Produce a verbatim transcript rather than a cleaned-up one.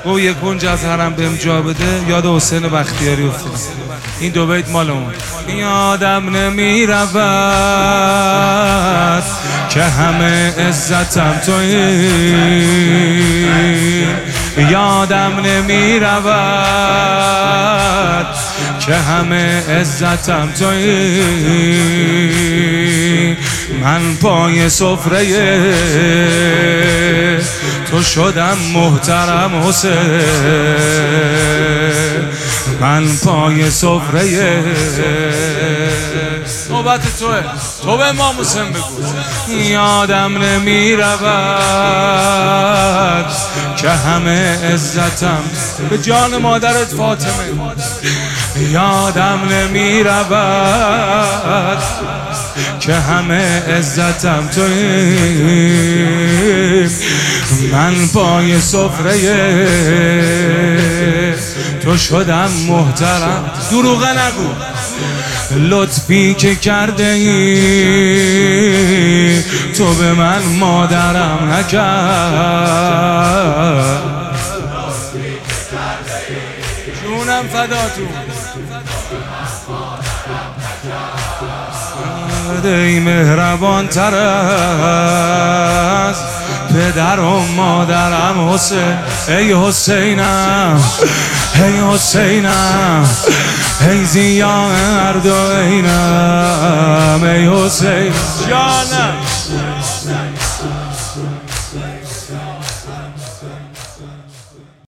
گو یک کنج از حرم بهم جا بده، یاد حسین بختیاری افتادم. این دو بیت مال اون. یادم نمی رود که همه عزتم تویی، یادم نمی رود که همه عزتم تویی. من پای سفره تو شدم محترم حسین، من پای سفره نوبت توه، تو به امام حسین بگو. یادم نمی رود که همه عزتم به جان مادرت فاطمه، یادم نمی رود که همه عزتم تویی. من پای سفره تو شدم محترم. دروغ نگو. لطفی که کرده ای تو به من مادرم نکرد، جونم فداتون. ای مهربان تر از پدر و مادرم حسین، ای حسینم ای حسینم ای زیان هر دو اینم، ای حسین جانم